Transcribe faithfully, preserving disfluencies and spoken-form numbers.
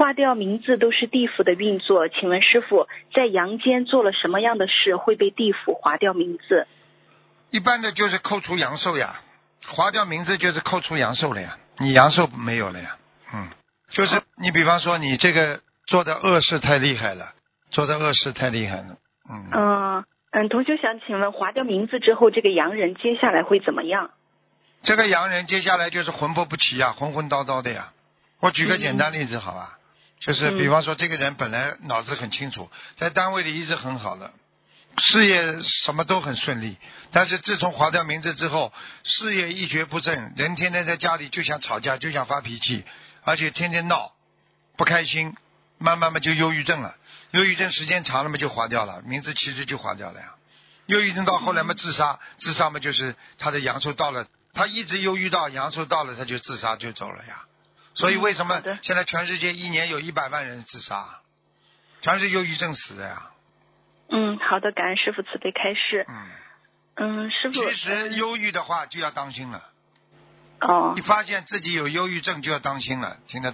划掉名字都是地府的运作，请问师父，在阳间做了什么样的事会被地府划掉名字？ 一般的就是扣除阳寿呀，划掉名字就是扣除阳寿了呀，你阳寿没有了呀。嗯，就是你比方说你这个做的恶事太厉害了，做的恶事太厉害了。嗯嗯嗯，同学想请问，划掉名字之后，这个洋人接下来会怎么样？ 这个洋人接下来就是魂魄不齐呀，浑浑叨叨的呀。我举个简单例子好吧，就是比方说这个人本来脑子很清楚，在单位里一直很好的，事业什么都很顺利，但是自从划掉名字之后，事业一蹶不振，人天天在家里就想吵架，就想发脾气，而且天天闹，不开心，慢慢慢就忧郁症了。忧郁症时间长了嘛就划掉了，名字其实就划掉了呀。忧郁症到后来嘛自杀，自杀嘛就是他的阳寿到了，他一直忧郁到阳寿到了他就自杀就走了呀。所以为什么现在全世界一年有一百万人自杀，全是忧郁症死的呀。 嗯，好的，感恩师父慈悲开示。 嗯嗯，师父， 其实忧郁的话就要当心了。 哦， 你发现自己有忧郁症就要当心了，听得